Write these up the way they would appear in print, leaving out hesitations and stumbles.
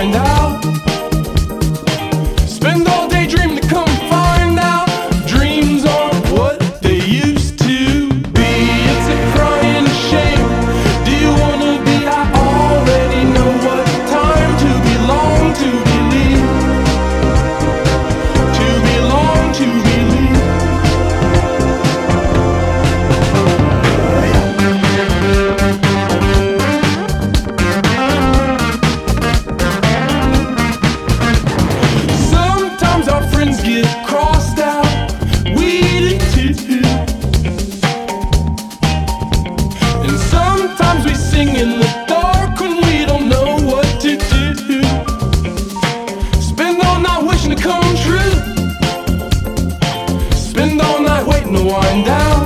wind out. Spend all day dreaming to come find out. Dreams aren't what they used to be. It's a crying shame. Do you wanna be? I already know what time to belong, to believe. To belong, to believe. Sometimes our friends get crossed out. We do too. And sometimes we sing in the dark when we don't know what to do. Spend all night wishing to come true. Spend all night waiting to wind out.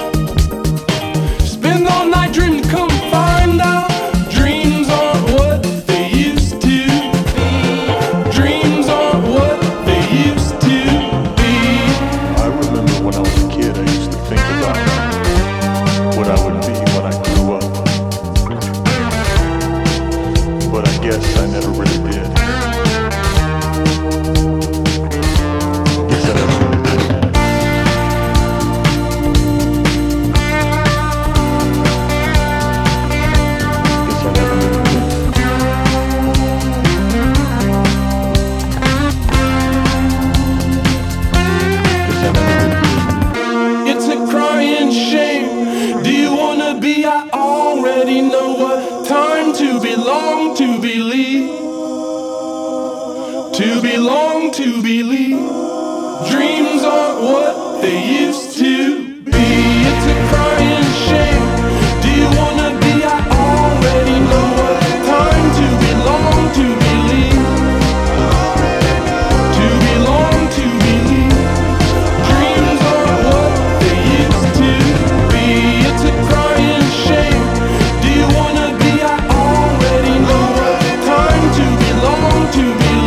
Spend all night dreaming to come find out. Dreams aren't what they used to be. Dreams aren't what they used to be. I remember when I was a kid, I used to think about what I would be when I grew up. But I guess I never really did. Guess I never really did. Guess I never really did. Guess I never really did. It's a crying shame. Do you wanna be? I already know what time to belong, to believe. To belong, to believe. Dreams aren't what they used to be. It's a crying shame. Do you wanna be? I already know what time to belong, to believe. To belong, to believe. Dreams aren't what they used to be. It's a crying shame. Do you wanna be? I already know what time to belong, to believe.